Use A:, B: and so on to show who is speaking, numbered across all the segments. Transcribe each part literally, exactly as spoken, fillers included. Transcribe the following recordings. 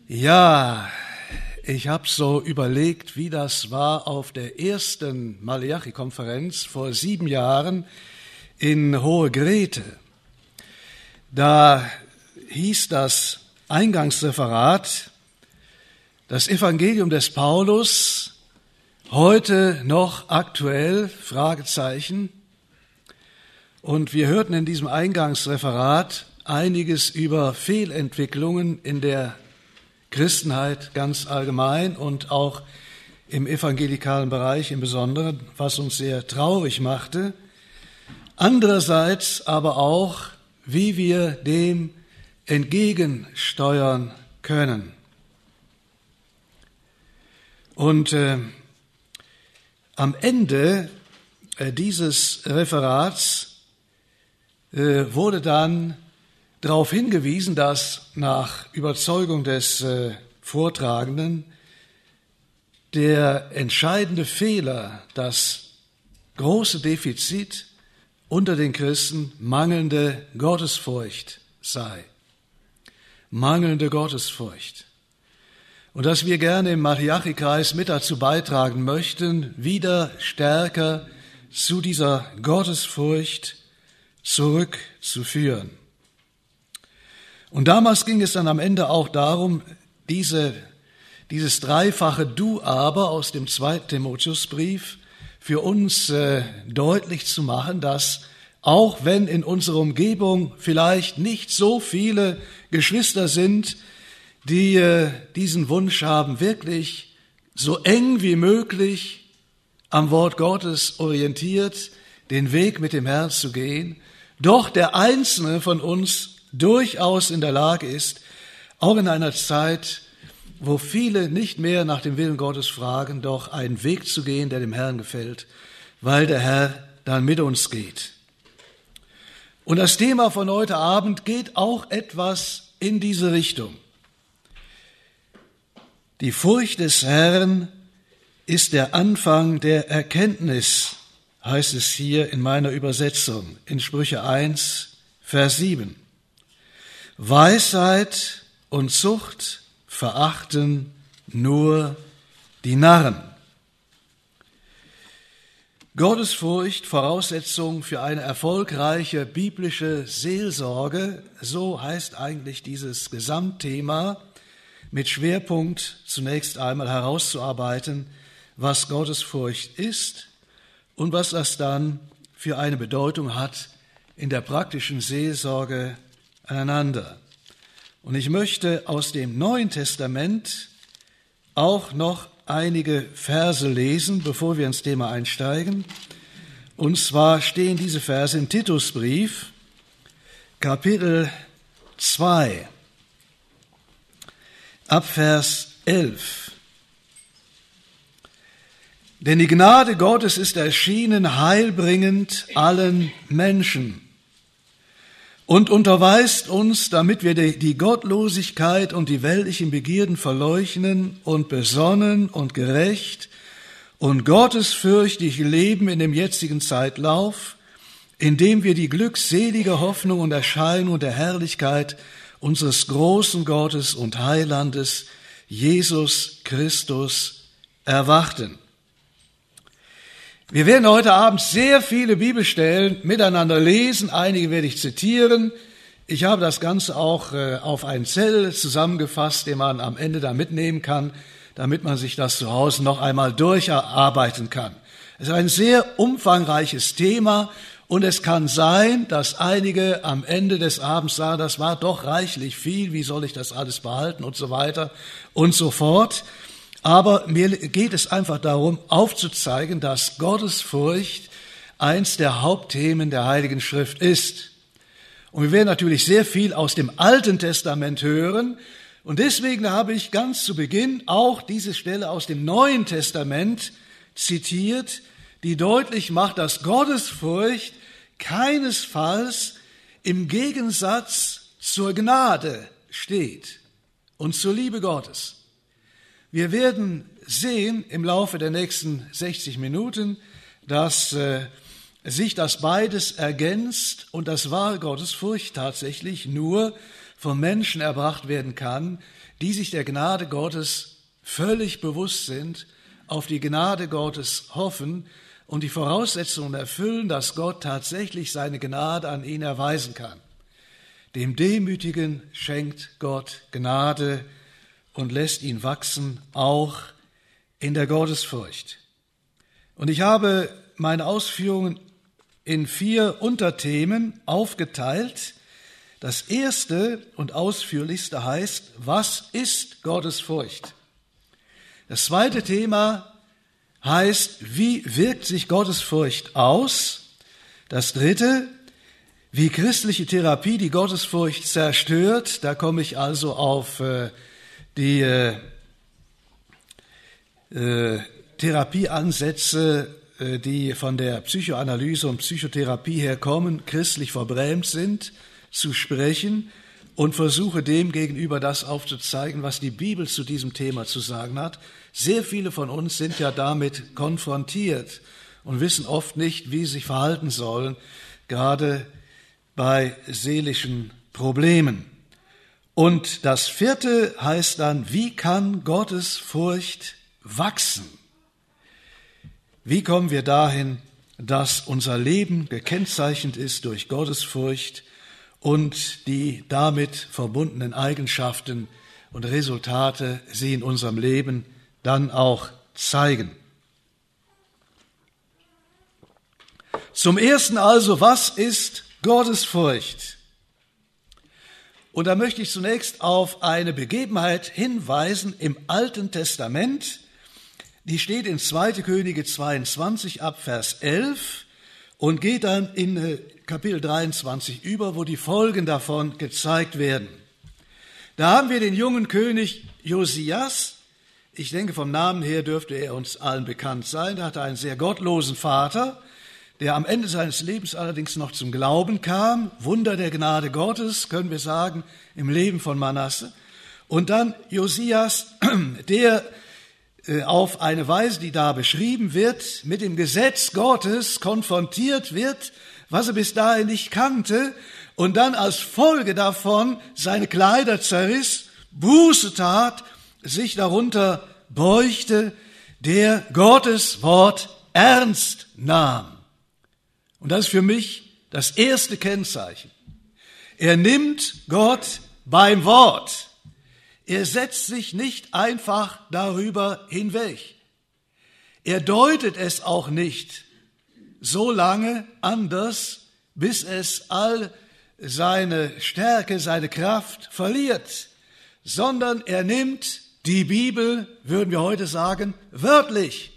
A: Ja, ich habe so überlegt, wie das war auf der ersten Malachi-Konferenz vor sieben Jahren in Hohe Grete. Da hieß das Eingangsreferat, das Evangelium des Paulus, heute noch aktuell, Fragezeichen. Und wir hörten in diesem Eingangsreferat einiges über Fehlentwicklungen in der Christenheit ganz allgemein und auch im evangelikalen Bereich im Besonderen, was uns sehr traurig machte. Andererseits aber auch, wie wir dem entgegensteuern können. Und äh, am Ende äh, dieses Referats äh, wurde dann darauf hingewiesen, dass nach Überzeugung des äh, Vortragenden der entscheidende Fehler, das große Defizit unter den Christen mangelnde Gottesfurcht sei. Mangelnde Gottesfurcht. Und dass wir gerne im Malachi-Kreis mit dazu beitragen möchten, wieder stärker zu dieser Gottesfurcht zurückzuführen. Und damals ging es dann am Ende auch darum, diese, dieses dreifache Du aber aus dem zweiten Timotheusbrief für uns äh, deutlich zu machen, dass auch wenn in unserer Umgebung vielleicht nicht so viele Geschwister sind, die äh, diesen Wunsch haben, wirklich so eng wie möglich am Wort Gottes orientiert, den Weg mit dem Herrn zu gehen, doch der Einzelne von uns durchaus in der Lage ist, auch in einer Zeit, wo viele nicht mehr nach dem Willen Gottes fragen, doch einen Weg zu gehen, der dem Herrn gefällt, weil der Herr dann mit uns geht. Und das Thema von heute Abend geht auch etwas in diese Richtung. Die Furcht des Herrn ist der Anfang der Erkenntnis, heißt es hier in meiner Übersetzung, in Sprüche eins, Vers sieben. Weisheit und Zucht verachten nur die Narren. Gottesfurcht, Voraussetzung für eine erfolgreiche biblische Seelsorge, so heißt eigentlich dieses Gesamtthema, mit Schwerpunkt zunächst einmal herauszuarbeiten, was Gottesfurcht ist und was das dann für eine Bedeutung hat in der praktischen Seelsorge aneinander. Und ich möchte aus dem Neuen Testament auch noch einige Verse lesen, bevor wir ins Thema einsteigen. Und zwar stehen diese Verse im Titusbrief, Kapitel zwei, ab Vers elf. Denn die Gnade Gottes ist erschienen, heilbringend allen Menschen, und unterweist uns, damit wir die Gottlosigkeit und die weltlichen Begierden verleugnen und besonnen und gerecht und gottesfürchtig leben in dem jetzigen Zeitlauf, indem wir die glückselige Hoffnung und Erscheinung der Herrlichkeit unseres großen Gottes und Heilandes, Jesus Christus, erwarten. Wir werden heute Abend sehr viele Bibelstellen miteinander lesen. Einige werde ich zitieren. Ich habe das Ganze auch äh, auf einen Zettel zusammengefasst, den man am Ende da mitnehmen kann, damit man sich das zu Hause noch einmal durcherarbeiten kann. Es ist ein sehr umfangreiches Thema und es kann sein, dass einige am Ende des Abends sagen, das war doch reichlich viel, wie soll ich das alles behalten und so weiter und so fort. Aber mir geht es einfach darum, aufzuzeigen, dass Gottesfurcht eins der Hauptthemen der Heiligen Schrift ist. Und wir werden natürlich sehr viel aus dem Alten Testament hören. Und deswegen habe ich ganz zu Beginn auch diese Stelle aus dem Neuen Testament zitiert, die deutlich macht, dass Gottesfurcht keinesfalls im Gegensatz zur Gnade steht und zur Liebe Gottes. Wir werden sehen im Laufe der nächsten sechzig Minuten, dass äh, sich das beides ergänzt und dass wahre Gottesfurcht tatsächlich nur von Menschen erbracht werden kann, die sich der Gnade Gottes völlig bewusst sind, auf die Gnade Gottes hoffen und die Voraussetzungen erfüllen, dass Gott tatsächlich seine Gnade an ihn erweisen kann. Dem Demütigen schenkt Gott Gnade und lässt ihn wachsen, auch in der Gottesfurcht. Und ich habe meine Ausführungen in vier Unterthemen aufgeteilt. Das erste und ausführlichste heißt, was ist Gottesfurcht? Das zweite Thema heißt, wie wirkt sich Gottesfurcht aus? Das dritte, wie christliche Therapie die Gottesfurcht zerstört. Da komme ich also auf äh, die äh, äh, Therapieansätze, äh, die von der Psychoanalyse und Psychotherapie herkommen, christlich verbrämt sind, zu sprechen und versuche dem gegenüber das aufzuzeigen, was die Bibel zu diesem Thema zu sagen hat. Sehr viele von uns sind ja damit konfrontiert und wissen oft nicht, wie sie sich verhalten sollen, gerade bei seelischen Problemen. Und das vierte heißt dann, wie kann Gottes Furcht wachsen? Wie kommen wir dahin, dass unser Leben gekennzeichnet ist durch Gottesfurcht und die damit verbundenen Eigenschaften und Resultate sie in unserem Leben dann auch zeigen? Zum Ersten also, was ist Gottesfurcht? Und da möchte ich zunächst auf eine Begebenheit hinweisen im Alten Testament. Die steht in zweiter Könige zweiundzwanzig ab Vers elf und geht dann in Kapitel dreiundzwanzig über, wo die Folgen davon gezeigt werden. Da haben wir den jungen König Josias. Ich denke, vom Namen her dürfte er uns allen bekannt sein. Er hatte einen sehr gottlosen Vater, der am Ende seines Lebens allerdings noch zum Glauben kam. Wunder der Gnade Gottes, können wir sagen, im Leben von Manasse. Und dann Josias, der äh, auf eine Weise, die da beschrieben wird, mit dem Gesetz Gottes konfrontiert wird, was er bis dahin nicht kannte, und dann als Folge davon seine Kleider zerriss, Buße tat, sich darunter beugte, der Gottes Wort ernst nahm. Und das ist für mich das erste Kennzeichen. Er nimmt Gott beim Wort. Er setzt sich nicht einfach darüber hinweg. Er deutet es auch nicht so lange anders, bis es all seine Stärke, seine Kraft verliert, sondern er nimmt die Bibel, würden wir heute sagen, wörtlich.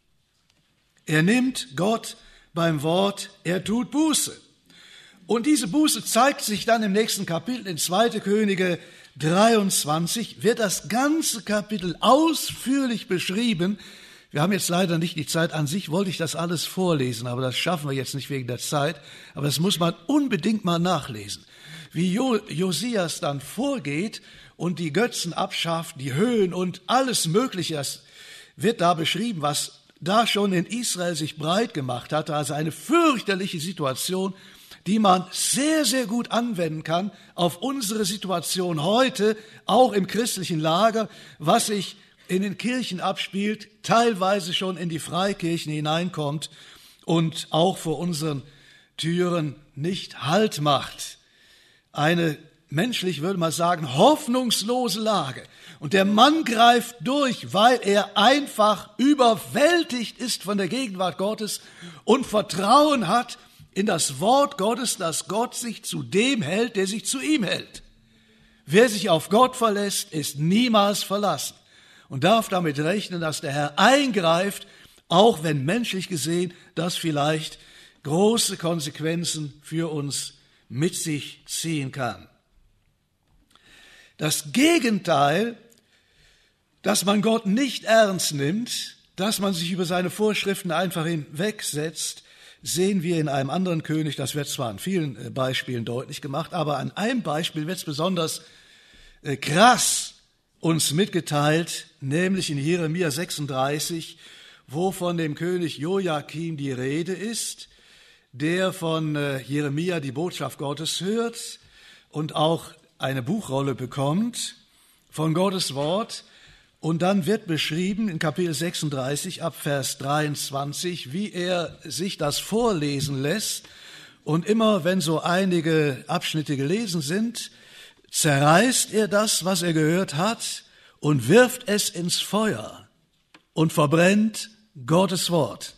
A: Er nimmt Gott beim Wort, er tut Buße. Und diese Buße zeigt sich dann im nächsten Kapitel, in zweiter Könige dreiundzwanzig, wird das ganze Kapitel ausführlich beschrieben. Wir haben jetzt leider nicht die Zeit, an sich wollte ich das alles vorlesen, aber das schaffen wir jetzt nicht wegen der Zeit, aber das muss man unbedingt mal nachlesen. Wie jo- Josias dann vorgeht und die Götzen abschafft, die Höhen und alles Mögliche, das wird da beschrieben, was da schon in Israel sich breit gemacht hatte, also eine fürchterliche Situation, die man sehr, sehr gut anwenden kann auf unsere Situation heute, auch im christlichen Lager, was sich in den Kirchen abspielt, teilweise schon in die Freikirchen hineinkommt und auch vor unseren Türen nicht Halt macht. Eine menschlich würde man sagen, hoffnungslose Lage. Und der Mann greift durch, weil er einfach überwältigt ist von der Gegenwart Gottes und Vertrauen hat in das Wort Gottes, dass Gott sich zu dem hält, der sich zu ihm hält. Wer sich auf Gott verlässt, ist niemals verlassen und darf damit rechnen, dass der Herr eingreift, auch wenn menschlich gesehen das vielleicht große Konsequenzen für uns mit sich ziehen kann. Das Gegenteil, dass man Gott nicht ernst nimmt, dass man sich über seine Vorschriften einfach hinwegsetzt, sehen wir in einem anderen König. Das wird zwar an vielen Beispielen deutlich gemacht, aber an einem Beispiel wird es besonders krass uns mitgeteilt, nämlich in Jeremia sechsunddreißig, wo von dem König Joachim die Rede ist, der von Jeremia die Botschaft Gottes hört und auch eine Buchrolle bekommt von Gottes Wort. Und dann wird beschrieben in Kapitel sechsunddreißig ab Vers dreiundzwanzig, wie er sich das vorlesen lässt. Und immer wenn so einige Abschnitte gelesen sind, zerreißt er das, was er gehört hat, und wirft es ins Feuer und verbrennt Gottes Wort.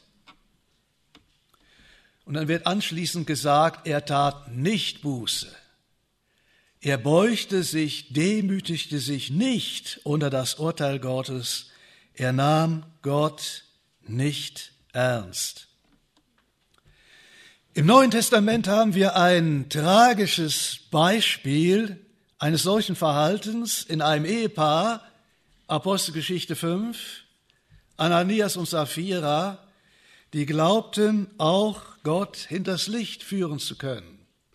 A: Und dann wird anschließend gesagt, er tat nicht Buße. Er beugte sich, demütigte sich nicht unter das Urteil Gottes. Er nahm Gott nicht ernst. Im Neuen Testament haben wir ein tragisches Beispiel eines solchen Verhaltens in einem Ehepaar, Apostelgeschichte fünf, Ananias und Sapphira, die glaubten, auch Gott hinters Licht führen zu können.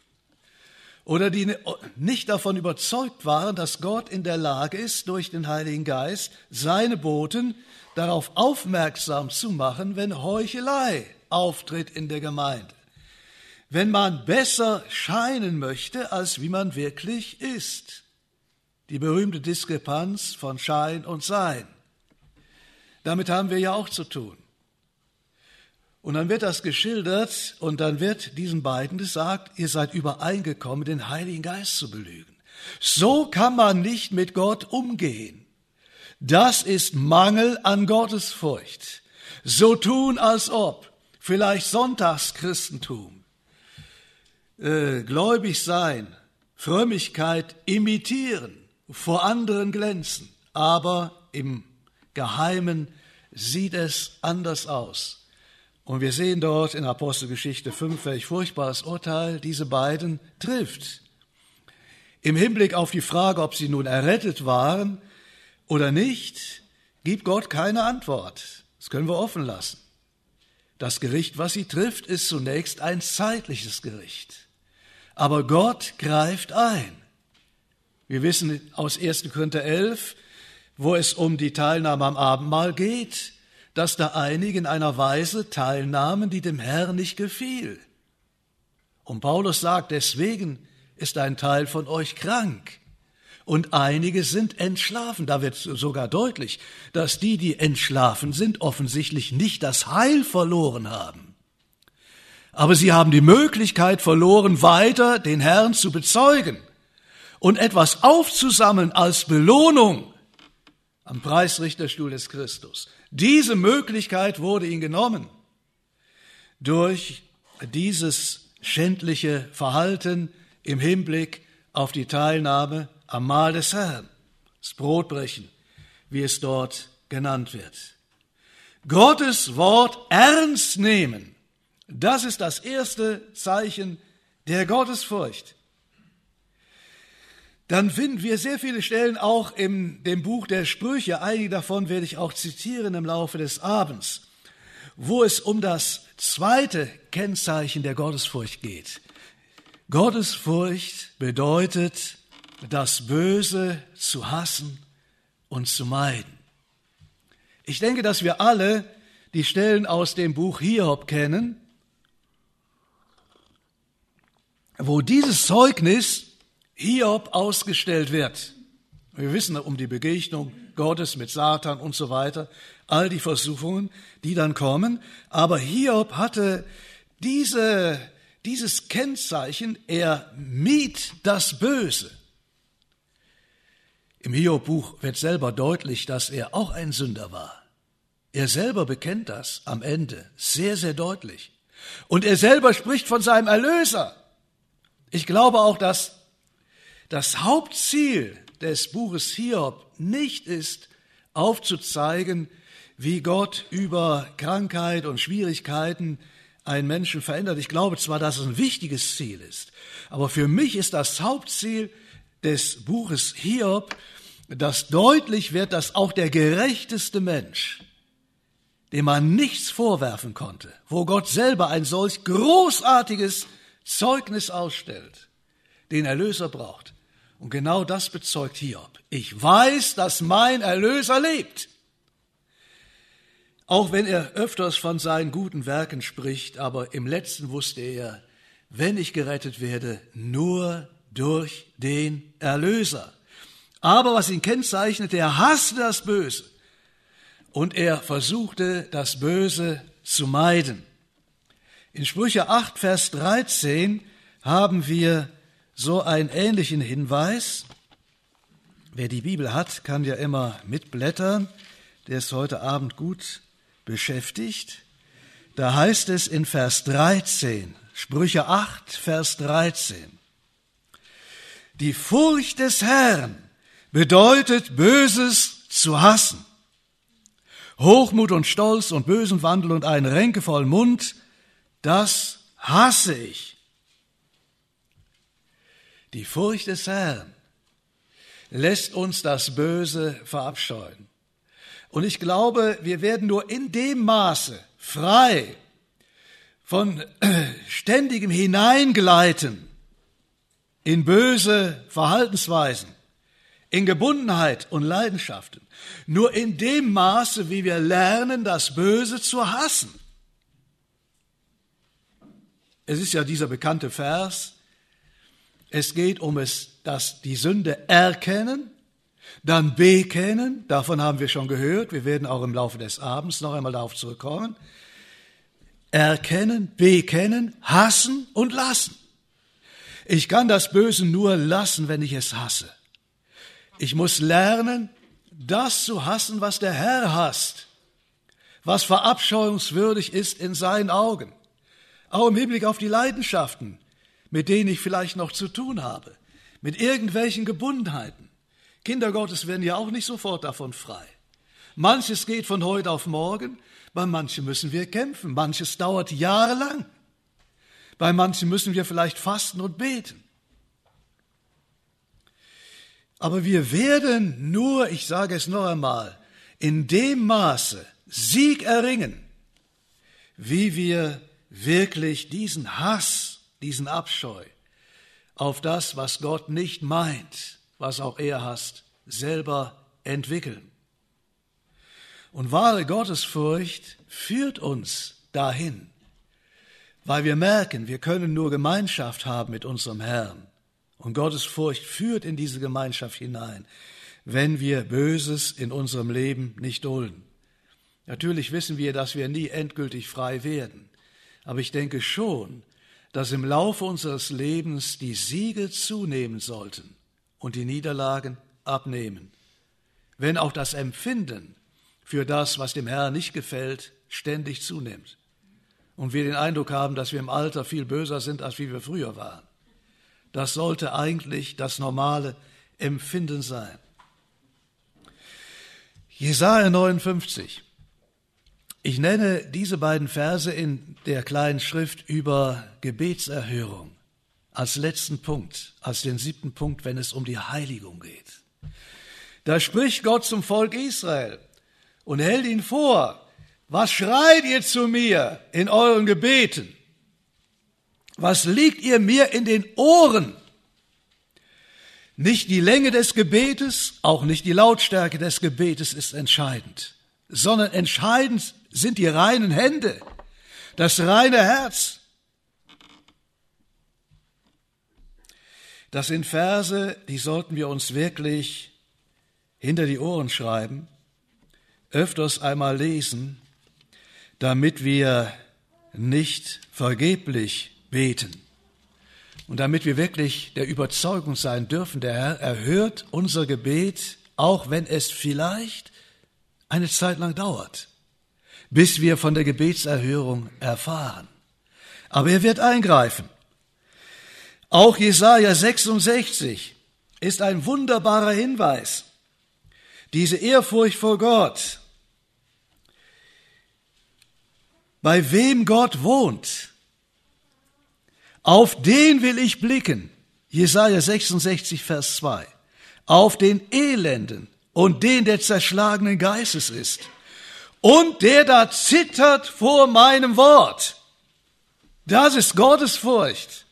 A: Oder die nicht davon überzeugt waren, dass Gott in der Lage ist, durch den Heiligen Geist seine Boten darauf aufmerksam zu machen, wenn Heuchelei auftritt in der Gemeinde. Wenn man besser scheinen möchte, als wie man wirklich ist. Die berühmte Diskrepanz von Schein und Sein. Damit haben wir ja auch zu tun. Und dann wird das geschildert und dann wird diesen beiden gesagt, ihr seid übereingekommen, den Heiligen Geist zu belügen. So kann man nicht mit Gott umgehen. Das ist Mangel an Gottesfurcht. So tun, als ob, vielleicht Sonntagschristentum, äh, gläubig sein, Frömmigkeit imitieren, vor anderen glänzen, aber im Geheimen sieht es anders aus. Und wir sehen dort in Apostelgeschichte fünf, welch furchtbares Urteil diese beiden trifft. Im Hinblick auf die Frage, ob sie nun errettet waren oder nicht, gibt Gott keine Antwort. Das können wir offen lassen. Das Gericht, was sie trifft, ist zunächst ein zeitliches Gericht. Aber Gott greift ein. Wir wissen aus erster Korinther elf, wo es um die Teilnahme am Abendmahl geht, dass da einige in einer Weise teilnahmen, die dem Herrn nicht gefiel. Und Paulus sagt, deswegen ist ein Teil von euch krank und einige sind entschlafen. Da wird sogar deutlich, dass die, die entschlafen sind, offensichtlich nicht das Heil verloren haben. Aber sie haben die Möglichkeit verloren, weiter den Herrn zu bezeugen und etwas aufzusammeln als Belohnung am Preisrichterstuhl des Christus. Diese Möglichkeit wurde ihnen genommen durch dieses schändliche Verhalten im Hinblick auf die Teilnahme am Mahl des Herrn, das Brotbrechen, wie es dort genannt wird. Gottes Wort ernst nehmen, das ist das erste Zeichen der Gottesfurcht. Dann finden wir sehr viele Stellen auch in dem Buch der Sprüche, einige davon werde ich auch zitieren im Laufe des Abends, wo es um das zweite Kennzeichen der Gottesfurcht geht. Gottesfurcht bedeutet, das Böse zu hassen und zu meiden. Ich denke, dass wir alle die Stellen aus dem Buch Hiob kennen, wo dieses Zeugnis Hiob ausgestellt wird. Wir wissen um die Begegnung Gottes mit Satan und so weiter, all die Versuchungen, die dann kommen. Aber Hiob hatte diese, dieses Kennzeichen, er mied das Böse. Im Hiob-Buch wird selber deutlich, dass er auch ein Sünder war. Er selber bekennt das am Ende sehr, sehr deutlich. Und er selber spricht von seinem Erlöser. Ich glaube auch, dass das Hauptziel des Buches Hiob nicht ist, aufzuzeigen, wie Gott über Krankheit und Schwierigkeiten einen Menschen verändert. Ich glaube zwar, dass es ein wichtiges Ziel ist, aber für mich ist das Hauptziel des Buches Hiob, dass deutlich wird, dass auch der gerechteste Mensch, dem man nichts vorwerfen konnte, wo Gott selber ein solch großartiges Zeugnis ausstellt, den Erlöser braucht. Und genau das bezeugt Hiob. Ich weiß, dass mein Erlöser lebt. Auch wenn er öfters von seinen guten Werken spricht, aber im Letzten wusste er, wenn ich gerettet werde, nur durch den Erlöser. Aber was ihn kennzeichnete, er hasste das Böse und er versuchte, das Böse zu meiden. In Sprüche acht, Vers dreizehn haben wir so einen ähnlichen Hinweis. Wer die Bibel hat, kann ja immer mitblättern. Der ist heute Abend gut beschäftigt. Da heißt es in Vers dreizehn, Sprüche acht, Vers dreizehn. Die Furcht des Herrn bedeutet, Böses zu hassen. Hochmut und Stolz und bösen Wandel und einen ränkevollen Mund, das hasse ich. Die Furcht des Herrn lässt uns das Böse verabscheuen. Und ich glaube, wir werden nur in dem Maße frei von ständigem Hineingleiten in böse Verhaltensweisen, in Gebundenheit und Leidenschaften, nur in dem Maße, wie wir lernen, das Böse zu hassen. Es ist ja dieser bekannte Vers, es geht um es, dass die Sünde erkennen, dann bekennen, davon haben wir schon gehört, wir werden auch im Laufe des Abends noch einmal darauf zurückkommen, erkennen, bekennen, hassen und lassen. Ich kann das Böse nur lassen, wenn ich es hasse. Ich muss lernen, das zu hassen, was der Herr hasst, was verabscheuungswürdig ist in seinen Augen, auch im Hinblick auf die Leidenschaften, mit denen ich vielleicht noch zu tun habe, mit irgendwelchen Gebundenheiten. Kinder Gottes werden ja auch nicht sofort davon frei. Manches geht von heute auf morgen, bei manchen müssen wir kämpfen, manches dauert jahrelang. Bei manchen müssen wir vielleicht fasten und beten. Aber wir werden nur, ich sage es noch einmal, in dem Maße Sieg erringen, wie wir wirklich diesen Hass, diesen Abscheu auf das, was Gott nicht meint, was auch er hasst, selber entwickeln. Und wahre Gottesfurcht führt uns dahin, weil wir merken, wir können nur Gemeinschaft haben mit unserem Herrn. Und Gottesfurcht führt in diese Gemeinschaft hinein, wenn wir Böses in unserem Leben nicht dulden. Natürlich wissen wir, dass wir nie endgültig frei werden. Aber ich denke schon, dass im Laufe unseres Lebens die Siege zunehmen sollten und die Niederlagen abnehmen. Wenn auch das Empfinden für das, was dem Herrn nicht gefällt, ständig zunimmt. Und wir den Eindruck haben, dass wir im Alter viel böser sind, als wie wir früher waren. Das sollte eigentlich das normale Empfinden sein. Jesaja neunundfünfzig. Ich nenne diese beiden Verse in der kleinen Schrift über Gebetserhörung als letzten Punkt, als den siebten Punkt, wenn es um die Heiligung geht. Da spricht Gott zum Volk Israel und hält ihnen vor, was schreit ihr zu mir in euren Gebeten? Was liegt ihr mir in den Ohren? Nicht die Länge des Gebetes, auch nicht die Lautstärke des Gebetes ist entscheidend, sondern entscheidend sind die reinen Hände, das reine Herz. Das sind Verse, die sollten wir uns wirklich hinter die Ohren schreiben, öfters einmal lesen, damit wir nicht vergeblich beten und damit wir wirklich der Überzeugung sein dürfen, der Herr erhört unser Gebet, auch wenn es vielleicht eine Zeit lang dauert, bis wir von der Gebetserhörung erfahren. Aber er wird eingreifen. Auch Jesaja sechsundsechzig ist ein wunderbarer Hinweis. Diese Ehrfurcht vor Gott, bei wem Gott wohnt, auf den will ich blicken. Jesaja sechsundsechzig, Vers zwei. Auf den Elenden und den, der zerschlagenen Geistes ist und der da zittert vor meinem Wort. Das ist Gottesfurcht.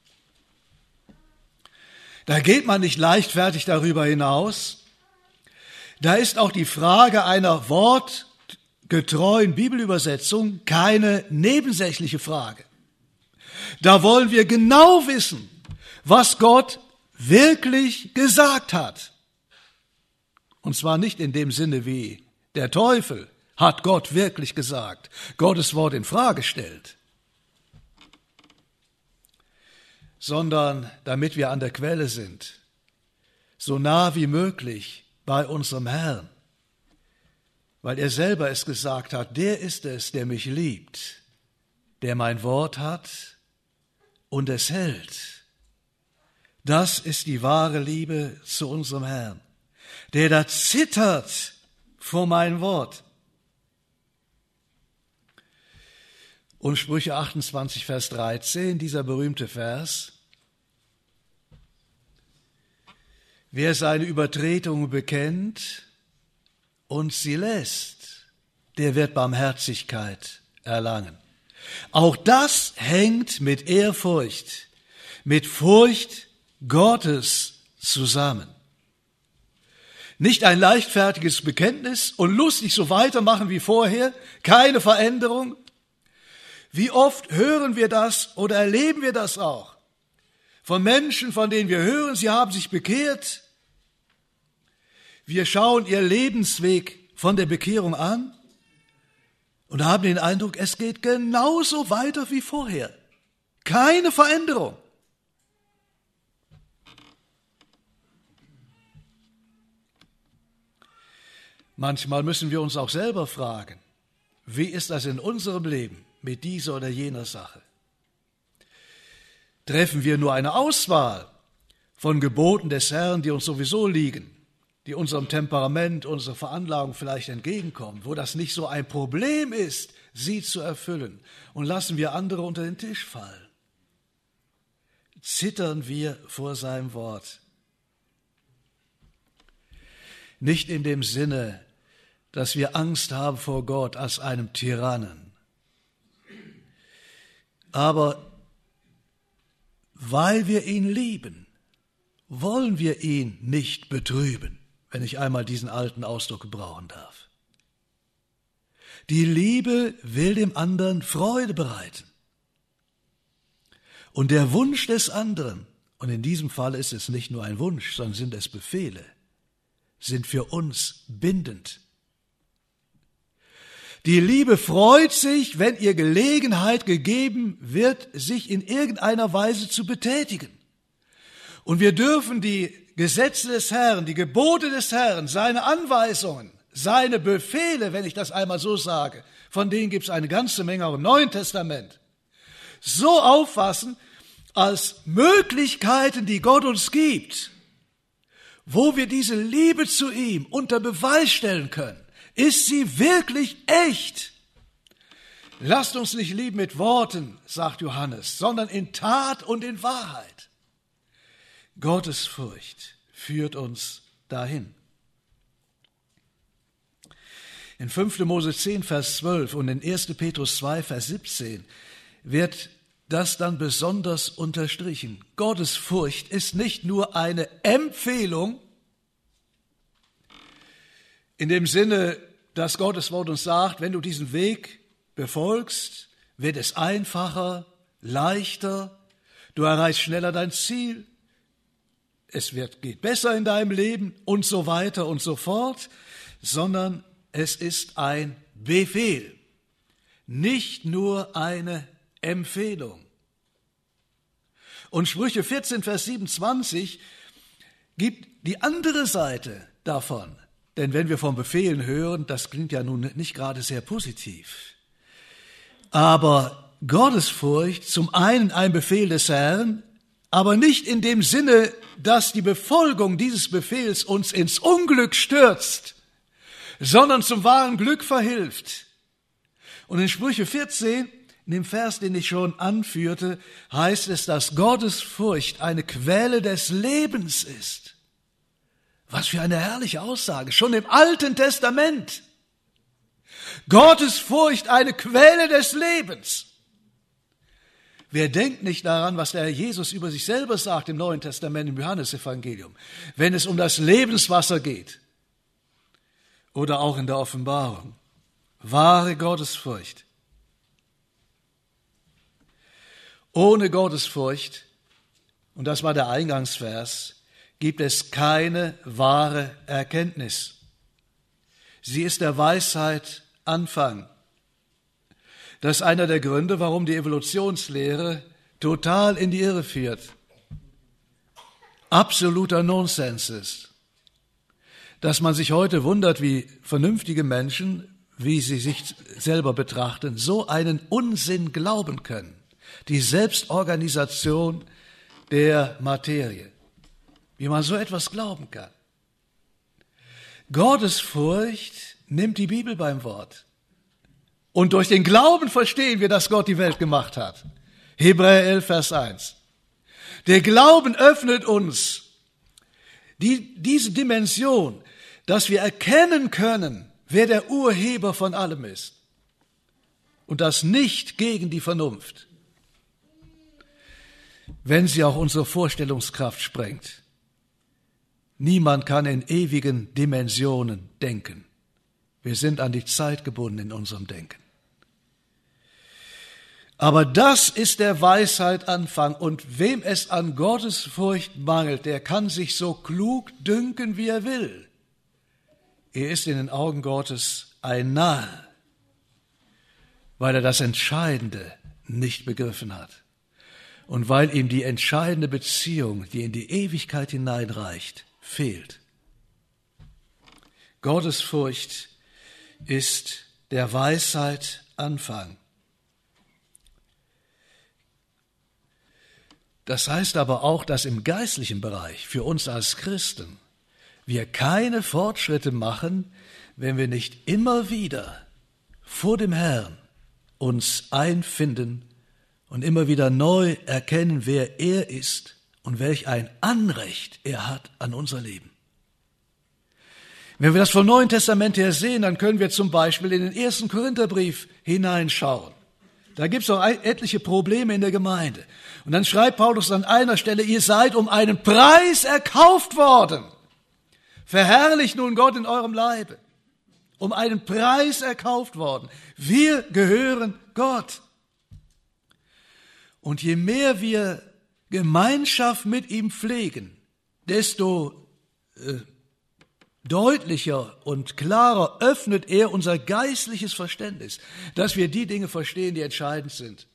A: Da geht man nicht leichtfertig darüber hinaus. Da ist auch die Frage einer wortgetreuen Bibelübersetzung keine nebensächliche Frage. Da wollen wir genau wissen, was Gott wirklich gesagt hat. Und zwar nicht in dem Sinne wie der Teufel hat Gott wirklich gesagt, Gottes Wort in Frage stellt, sondern damit wir an der Quelle sind, so nah wie möglich bei unserem Herrn, weil er selber es gesagt hat, der ist es, der mich liebt, der mein Wort hat und es hält. Das ist die wahre Liebe zu unserem Herrn, der da zittert vor mein Wort. Und Sprüche achtundzwanzig, Vers dreizehn, dieser berühmte Vers: Wer seine Übertretungen bekennt und sie lässt, der wird Barmherzigkeit erlangen. Auch das hängt mit Ehrfurcht, mit Furcht Gottes zusammen. Nicht ein leichtfertiges Bekenntnis und lustig so weitermachen wie vorher, keine Veränderung. Wie oft hören wir das oder erleben wir das auch von Menschen, von denen wir hören, sie haben sich bekehrt. Wir schauen ihr Lebensweg von der Bekehrung an und haben den Eindruck, es geht genauso weiter wie vorher. Keine Veränderung. Manchmal müssen wir uns auch selber fragen, wie ist das in unserem Leben mit dieser oder jener Sache? Treffen wir nur eine Auswahl von Geboten des Herrn, die uns sowieso liegen, die unserem Temperament, unserer Veranlagung vielleicht entgegenkommen, wo das nicht so ein Problem ist, sie zu erfüllen, und lassen wir andere unter den Tisch fallen? Zittern wir vor seinem Wort? Nicht in dem Sinne, dass wir Angst haben vor Gott als einem Tyrannen, aber weil wir ihn lieben, wollen wir ihn nicht betrüben, wenn ich einmal diesen alten Ausdruck gebrauchen darf. Die Liebe will dem anderen Freude bereiten. Und der Wunsch des anderen, und in diesem Fall ist es nicht nur ein Wunsch, sondern sind es Befehle, sind für uns bindend. Die Liebe freut sich, wenn ihr Gelegenheit gegeben wird, sich in irgendeiner Weise zu betätigen. Und wir dürfen die Gesetze des Herrn, die Gebote des Herrn, seine Anweisungen, seine Befehle, wenn ich das einmal so sage, von denen gibt es eine ganze Menge auch im Neuen Testament, so auffassen als Möglichkeiten, die Gott uns gibt, wo wir diese Liebe zu ihm unter Beweis stellen können. Ist sie wirklich echt? Lasst uns nicht lieben mit Worten, sagt Johannes, sondern in Tat und in Wahrheit. Gottesfurcht führt uns dahin. In fünfter Mose zehn, Vers zwölf und in erster Petrus zwei, Vers siebzehn wird das dann besonders unterstrichen. Gottesfurcht ist nicht nur eine Empfehlung, in dem Sinne, dass Gottes Wort uns sagt, wenn du diesen Weg befolgst, wird es einfacher, leichter, du erreichst schneller dein Ziel, es wird, geht besser in deinem Leben und so weiter und so fort, sondern es ist ein Befehl, nicht nur eine Empfehlung. Und Sprüche vierzehn, Vers siebenundzwanzig gibt die andere Seite davon. Denn wenn wir von Befehlen hören, das klingt ja nun nicht gerade sehr positiv. Aber Gottesfurcht, zum einen ein Befehl des Herrn, aber nicht in dem Sinne, dass die Befolgung dieses Befehls uns ins Unglück stürzt, sondern zum wahren Glück verhilft. Und in Sprüche vierzehn, in dem Vers, den ich schon anführte, heißt es, dass Gottesfurcht eine Quelle des Lebens ist. Was für eine herrliche Aussage, schon im Alten Testament. Gottesfurcht, eine Quelle des Lebens. Wer denkt nicht daran, was der Herr Jesus über sich selber sagt im Neuen Testament, im Johannesevangelium, wenn es um das Lebenswasser geht oder auch in der Offenbarung. Wahre Gottesfurcht. Ohne Gottesfurcht und das war der Eingangsvers, gibt es keine wahre Erkenntnis. Sie ist der Weisheit Anfang. Das ist einer der Gründe, warum die Evolutionslehre total in die Irre führt. Absoluter Nonsens ist. Dass man sich heute wundert, wie vernünftige Menschen, wie sie sich selber betrachten, so einen Unsinn glauben können. Die Selbstorganisation der Materie. Wie man so etwas glauben kann. Gottesfurcht nimmt die Bibel beim Wort. Und durch den Glauben verstehen wir, dass Gott die Welt gemacht hat. Hebräer elf, Vers eins. Der Glauben öffnet uns die, diese Dimension, dass wir erkennen können, wer der Urheber von allem ist. Und das nicht gegen die Vernunft, wenn sie auch unsere Vorstellungskraft sprengt. Niemand kann in ewigen Dimensionen denken. Wir sind an die Zeit gebunden in unserem Denken. Aber das ist der Weisheit Anfang. Und wem es an Gottesfurcht mangelt, der kann sich so klug dünken, wie er will. Er ist in den Augen Gottes ein Narr, weil er das Entscheidende nicht begriffen hat. Und weil ihm die entscheidende Beziehung, die in die Ewigkeit hineinreicht, fehlt. Gottesfurcht ist der Weisheit Anfang. Das heißt aber auch, dass im geistlichen Bereich für uns als Christen wir keine Fortschritte machen, wenn wir nicht immer wieder vor dem Herrn uns einfinden und immer wieder neu erkennen, wer er ist und welch ein Anrecht er hat an unser Leben. Wenn wir das vom Neuen Testament her sehen, dann können wir zum Beispiel in den ersten Korintherbrief hineinschauen. Da gibt es auch etliche Probleme in der Gemeinde. Und dann schreibt Paulus an einer Stelle, ihr seid um einen Preis erkauft worden. Verherrlicht nun Gott in eurem Leibe. Um einen Preis erkauft worden. Wir gehören Gott. Und je mehr wir Gemeinschaft mit ihm pflegen, desto äh, deutlicher und klarer öffnet er unser geistliches Verständnis, dass wir die Dinge verstehen, die entscheidend sind.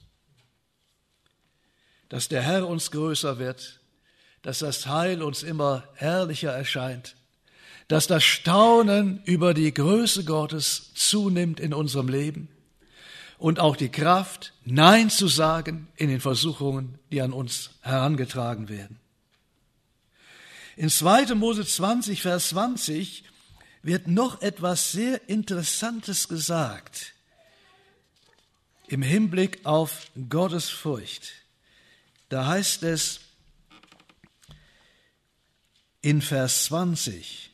A: Dass der Herr uns größer wird, dass das Heil uns immer herrlicher erscheint, dass das Staunen über die Größe Gottes zunimmt in unserem Leben und auch die Kraft, Nein zu sagen in den Versuchungen, die an uns herangetragen werden. In zweiter Mose zwanzig, Vers zwanzig wird noch etwas sehr Interessantes gesagt im Hinblick auf Gottesfurcht. Da heißt es in Vers zwanzig,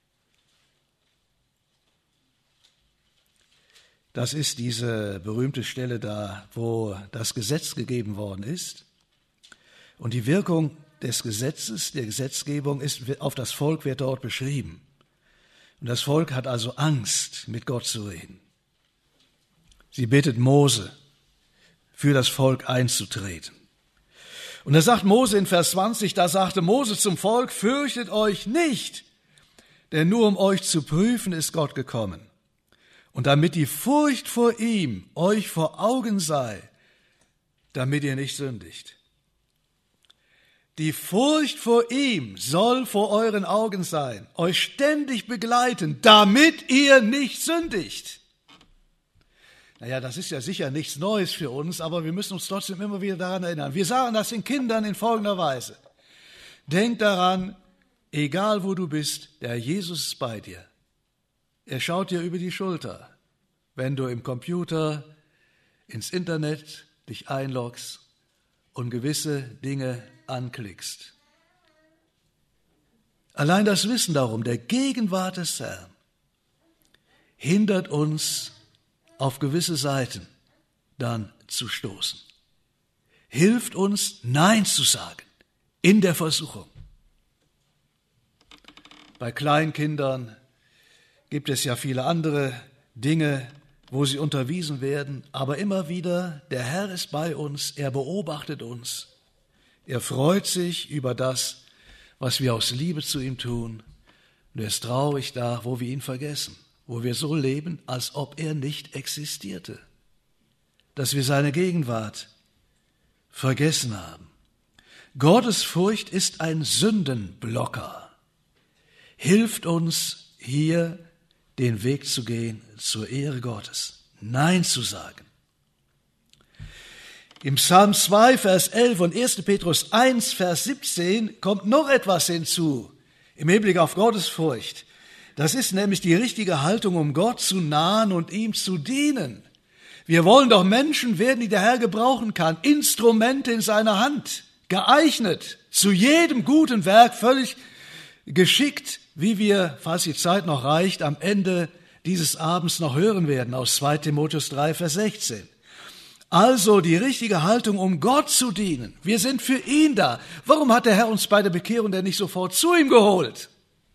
A: das ist diese berühmte Stelle da, wo das Gesetz gegeben worden ist und die Wirkung des Gesetzes, der Gesetzgebung ist auf das Volk wird dort beschrieben. Und das Volk hat also Angst, mit Gott zu reden. Sie bittet Mose, für das Volk einzutreten. Und da sagt Mose in Vers zwanzig, da sagte Mose zum Volk, fürchtet euch nicht, denn nur um euch zu prüfen ist Gott gekommen. Und damit die Furcht vor ihm euch vor Augen sei, damit ihr nicht sündigt. Die Furcht vor ihm soll vor euren Augen sein, euch ständig begleiten, damit ihr nicht sündigt. Naja, das ist ja sicher nichts Neues für uns, aber wir müssen uns trotzdem immer wieder daran erinnern. Wir sagen das den Kindern in folgender Weise. Denk daran, egal wo du bist, der Jesus ist bei dir. Er schaut dir über die Schulter, wenn du im Computer, ins Internet dich einloggst und gewisse Dinge anklickst. Allein das Wissen darum, der Gegenwart des Herrn, hindert uns, auf gewisse Seiten dann zu stoßen. Hilft uns, Nein zu sagen in der Versuchung. Bei Kleinkindern gibt es ja viele andere Dinge, wo sie unterwiesen werden, aber immer wieder, der Herr ist bei uns, er beobachtet uns. Er freut sich über das, was wir aus Liebe zu ihm tun. Und er ist traurig da, wo wir ihn vergessen, wo wir so leben, als ob er nicht existierte, dass wir seine Gegenwart vergessen haben. Gottesfurcht ist ein Sündenblocker, hilft uns hier den Weg zu gehen zur Ehre Gottes, Nein zu sagen. Im Psalm zwei, Vers elf und erster Petrus eins, Vers siebzehn kommt noch etwas hinzu im Hinblick auf Gottesfurcht. Das ist nämlich die richtige Haltung, um Gott zu nahen und ihm zu dienen. Wir wollen doch Menschen werden, die der Herr gebrauchen kann, Instrumente in seiner Hand, geeignet, zu jedem guten Werk, völlig geschickt, wie wir, falls die Zeit noch reicht, am Ende dieses Abends noch hören werden, aus zweiter Timotheus drei, Vers sechzehn. Also die richtige Haltung, um Gott zu dienen. Wir sind für ihn da. Warum hat der Herr uns bei der Bekehrung denn nicht sofort zu ihm geholt?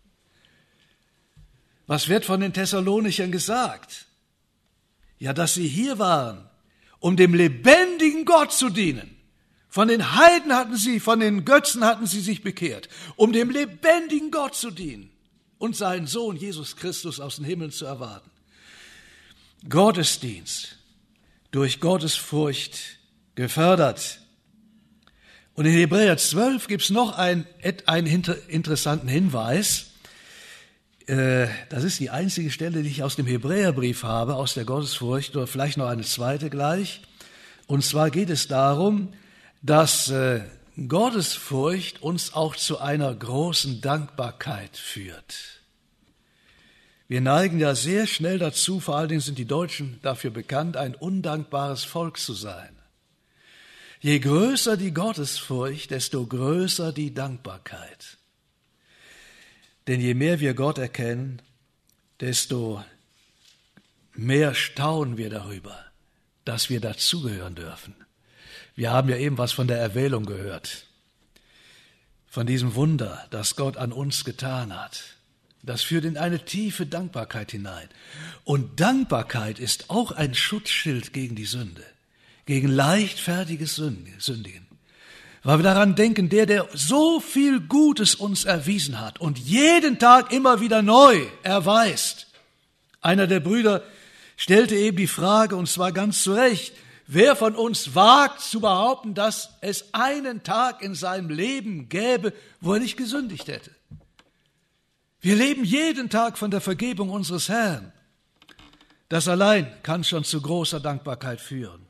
A: Was wird von den Thessalonichern gesagt? Ja, dass sie hier waren, um dem lebendigen Gott zu dienen. Von den Heiden hatten sie, von den Götzen hatten sie sich bekehrt, um dem lebendigen Gott zu dienen und seinen Sohn Jesus Christus aus den Himmeln zu erwarten. Gottesdienst durch Gottesfurcht gefördert. Und in Hebräer zwölf gibt es noch einen, einen interessanten Hinweis. Das ist die einzige Stelle, die ich aus dem Hebräerbrief habe, aus der Gottesfurcht, oder vielleicht noch eine zweite gleich. Und zwar geht es darum, dass Gottesfurcht uns auch zu einer großen Dankbarkeit führt. Wir neigen ja sehr schnell dazu, vor allen Dingen sind die Deutschen dafür bekannt, ein undankbares Volk zu sein. Je größer die Gottesfurcht, desto größer die Dankbarkeit. Denn je mehr wir Gott erkennen, desto mehr staunen wir darüber, dass wir dazugehören dürfen. Wir haben ja eben was von der Erwählung gehört, von diesem Wunder, das Gott an uns getan hat. Das führt in eine tiefe Dankbarkeit hinein. Und Dankbarkeit ist auch ein Schutzschild gegen die Sünde, gegen leichtfertiges Sündigen. Weil wir daran denken, der, der so viel Gutes uns erwiesen hat und jeden Tag immer wieder neu erweist. Einer der Brüder stellte eben die Frage, und zwar ganz zu Recht, wer von uns wagt zu behaupten, dass es einen Tag in seinem Leben gäbe, wo er nicht gesündigt hätte? Wir leben jeden Tag von der Vergebung unseres Herrn. Das allein kann schon zu großer Dankbarkeit führen.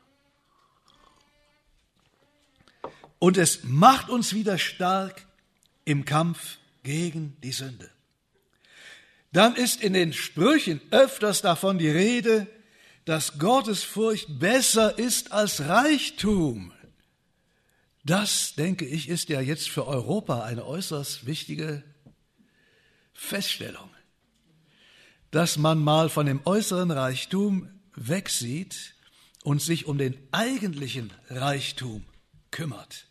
A: Und es macht uns wieder stark im Kampf gegen die Sünde. Dann ist in den Sprüchen öfters davon die Rede, dass Gottesfurcht besser ist als Reichtum. Das, denke ich, ist ja jetzt für Europa eine äußerst wichtige Feststellung, dass man mal von dem äußeren Reichtum wegsieht und sich um den eigentlichen Reichtum kümmert.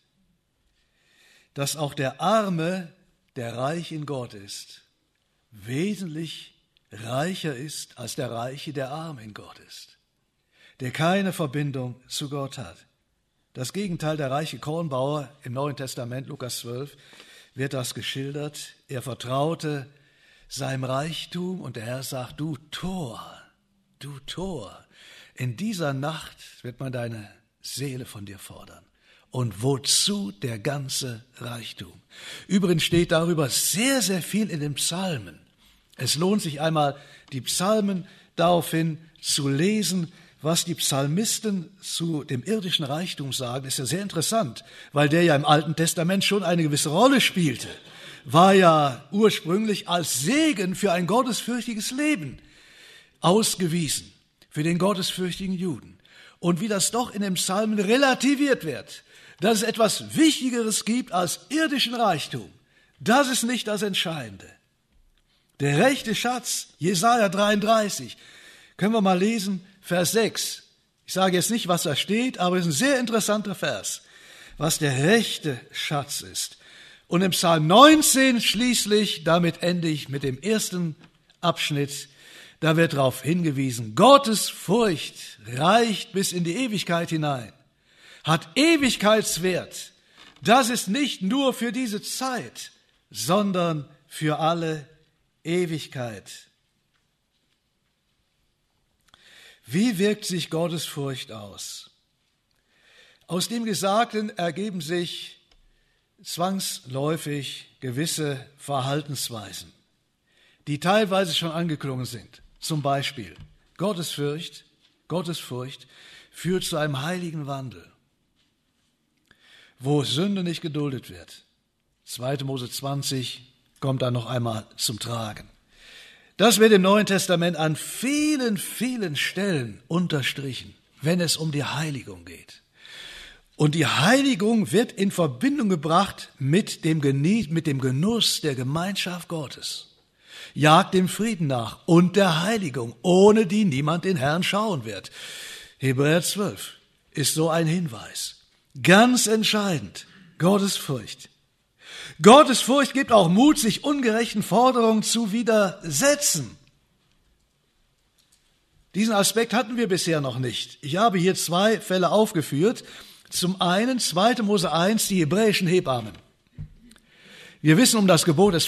A: Dass auch der Arme, der reich in Gott ist, wesentlich reicher ist als der Reiche, der arm in Gott ist, der keine Verbindung zu Gott hat. Das Gegenteil, der reiche Kornbauer im Neuen Testament, Lukas zwölf, wird das geschildert. Er vertraute seinem Reichtum und der Herr sagt, du Tor, du Tor, in dieser Nacht wird man deine Seele von dir fordern. Und wozu der ganze Reichtum? Übrigens steht darüber sehr, sehr viel in den Psalmen. Es lohnt sich einmal, die Psalmen daraufhin zu lesen, was die Psalmisten zu dem irdischen Reichtum sagen. Das ist ja sehr interessant, weil der ja im Alten Testament schon eine gewisse Rolle spielte. War ja ursprünglich als Segen für ein gottesfürchtiges Leben ausgewiesen, für den gottesfürchtigen Juden. Und wie das doch in den Psalmen relativiert wird, dass es etwas Wichtigeres gibt als irdischen Reichtum, das ist nicht das Entscheidende. Der rechte Schatz, Jesaja dreiunddreißig, können wir mal lesen, Vers sechs. Ich sage jetzt nicht, was da steht, aber es ist ein sehr interessanter Vers, was der rechte Schatz ist. Und im Psalm neunzehn schließlich, damit ende ich mit dem ersten Abschnitt, da wird darauf hingewiesen, Gottes Furcht reicht bis in die Ewigkeit hinein, hat Ewigkeitswert. Das ist nicht nur für diese Zeit, sondern für alle Ewigkeit. Wie wirkt sich Gottesfurcht aus? Aus dem Gesagten ergeben sich zwangsläufig gewisse Verhaltensweisen, die teilweise schon angeklungen sind. Zum Beispiel Gottesfurcht, Gottesfurcht führt zu einem heiligen Wandel, wo Sünde nicht geduldet wird. zweiter Mose zwanzig kommt da noch einmal zum Tragen. Das wird im Neuen Testament an vielen, vielen Stellen unterstrichen, wenn es um die Heiligung geht. Und die Heiligung wird in Verbindung gebracht mit dem Genieß, mit dem Genuss der Gemeinschaft Gottes. Jagt dem Frieden nach und der Heiligung, ohne die niemand den Herrn schauen wird. Hebräer zwölf ist so ein Hinweis. Ganz entscheidend, Gottesfurcht. Gottesfurcht gibt auch Mut, sich ungerechten Forderungen zu widersetzen. Diesen Aspekt hatten wir bisher noch nicht. Ich habe hier zwei Fälle aufgeführt. Zum einen zweiter Mose eins, die hebräischen Hebammen. Wir wissen um das Gebot des